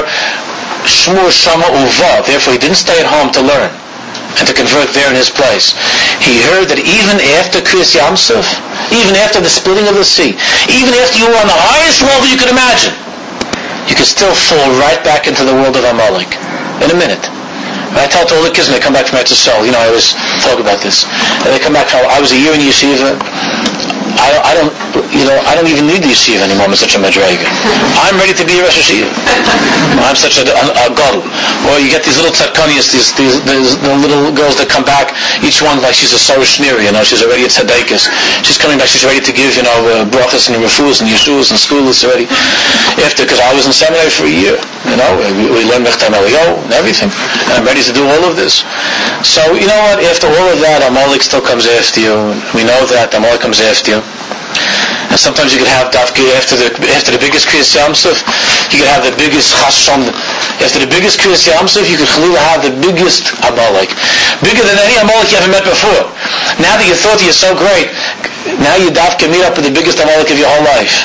therefore he didn't stay at home to learn and to convert there in his place. He heard that even after Kriyas Yamsuf, even after the splitting of the sea, even after you were on the highest level you could imagine, you could still fall right back into the world of Amalek in a minute. And I tell all the kids when they come back from Eretz Yisrael, you know, I always talk about this. And they come back from, I was a year in yeshiva. I don't, I don't, you know, I don't even need the yeshiva anymore. I'm such a madrega. I'm ready to be a Rosh Yeshiva. I'm such a, a, a gadol. Or you get these little tzadkanias, these, these, these the little girls that come back, each one like she's a Sorah Shniri, you know, she's already a tzaddikas. She's coming back, she's ready to give, you know, uh, brachas and refus and yeshus and schools already. After, because I was in seminary for a year, you know, we, we learned Mechtam Eliyahu and everything. And I'm ready to do all of this. So, you know what, after all of that, Amalek still comes after you. We know that Amalek comes after you. And sometimes you could have dafka after the after the biggest Kriyas Yamsuf, you could have the biggest chashon. After the biggest Kriyas Yamsuf, you could chalila have the biggest Amalek, bigger than any Amalek you ever met before. Now that you thought you're so great, now you dafka meet up with the biggest Amalek of your whole life.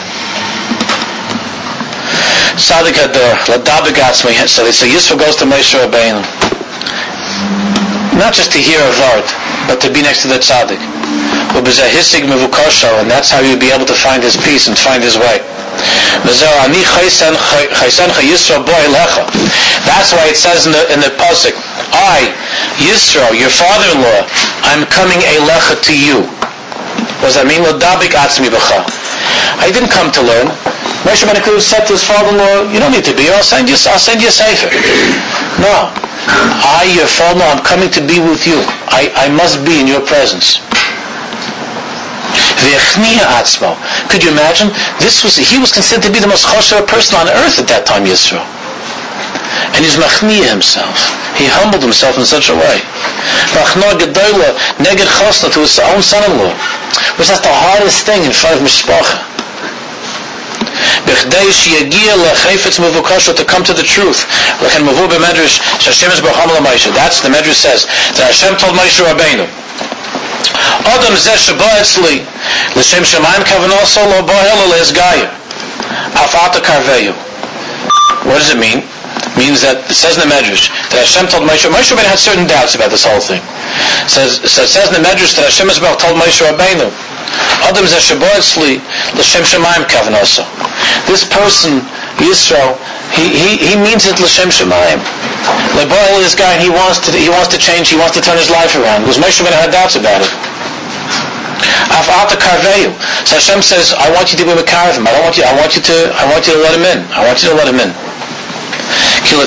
Sadik Hador, Ladabe Gatzmi. So they say Yisro goes to Moshe Rabbeinu. not just to hear a word, but to be next to the tzaddik. And that's how you'll be able to find his peace and find his way. That's why it says in the, in the pasuk, I, Yisro, your father-in-law, I'm coming elecha to you. What does that mean? I didn't come to learn. Moshe Rabbeinu said to his father-in-law, you don't need to be here, I'll send you, I'll send you a sefer. No. I, your father-in-law, I'm coming to be with you. I, I must be in your presence. Could you imagine? This was he was considered to be the most choshev person on earth at that time, Yisro. And he's machniya himself. He humbled himself in such a way. Machnoah gedola neged chosna to his own son-in-law, which is the hardest thing in front of mishpacha. To come to the truth. That's the Medrash says that Hashem told Moshe Rabbeinu, Adam zeh sheba etzli l'shem shemayim kavanoso lo bohel le'ezgaya afata karveyu. What does it mean? It means that it says in the Medrash that Hashem told Moshe. Moshe Rabbeinu had certain doubts about this whole thing. It says, it says in the Medrash that Hashem told Moshe Rabbeinu, Adam zeh sheba etzli l'shem shemayim kavanoso. This person, Yisro, he he he means it l'shem shemayim. Leboel is guy, and he wants to he wants to change, he wants to turn his life around. Because Moshe Rabbeinu had doubts about it. Afata karveyu. So Hashem says, I want you to be mekarev him. I don't want you. I want you to. I want you to let him in. I want you to let him in. Because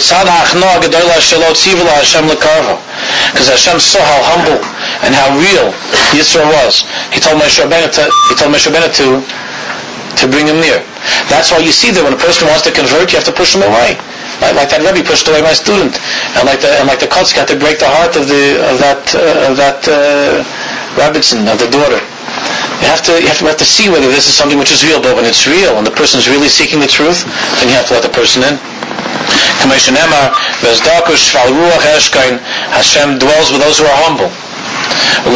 Hashem saw how humble and how real Yisro was. He told Moshe Rabbeinu to. He told Moshe Rabbeinu to. to bring him near. That's why you see that when a person wants to convert, you have to push him away. Like, like that Rebbe pushed away my student, and like the and like the Kotzk had to break the heart of the of that uh, of that uh, Rabbitson, of the daughter. You have to you have to have to see whether this is something which is real. But when it's real and the person is really seeking the truth, then you have to let the person in. Hashem dwells with those who are humble. The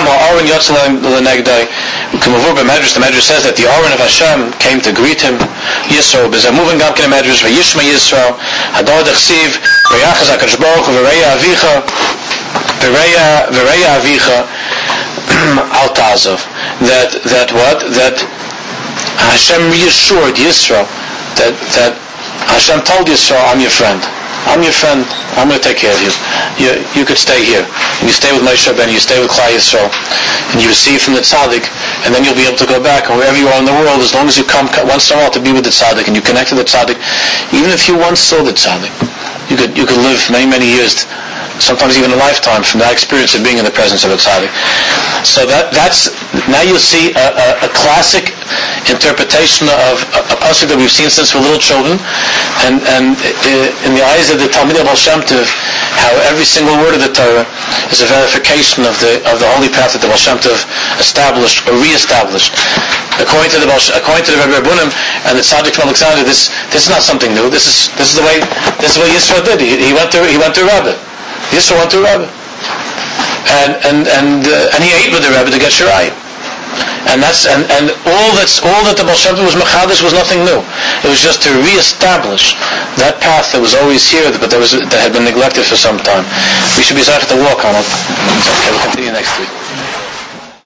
Medrash says that the Aron of Hashem came to greet him. Yisro, moving gam ken Medrash, vayishma Yisro, hador dechsiv, vayachaz hakadosh baruch hu v'reya avicha, v'reya v'reya avicha al tazov. That that what that Hashem reassured Yisro that that Hashem told Yisro, I'm your friend. I'm your friend. I'm going to take care of you. You you could stay here. And you stay with Moshe Rabbeinu, you stay with Klal Yisrael, and you receive from the tzaddik, and then you'll be able to go back, and wherever you are in the world, as long as you come once in a while to be with the tzaddik, and you connect to the tzaddik, even if you once saw the tzaddik, you could you could live many, many years, sometimes even a lifetime, from that experience of being in the presence of a tzaddik. So that that's, now you'll see a, a, a classic interpretation of a, a pasuk that we've seen since we're little children, and and in the eyes of the Talmidei Baal Shem Tov, how every single word of the Torah is a verification of the of the holy path that the Baal Shem Tov established or re-established. According to the Baal, according to the Rebbe Rabbunim and the Tzaddik from Alexandria, this this is not something new. This is this is the way this is what Yisro did. He, he went to he went to Rebbe. Yisro went to Rebbe, and and and uh, and he ate with the Rebbe to get Shirai. And that's and, and all that's all that the Baal Shem Tov was mechadish was nothing new. It was just to re-establish that path that was always here, but that was that had been neglected for some time. We should be able to walk on it. Okay, we'll continue next week.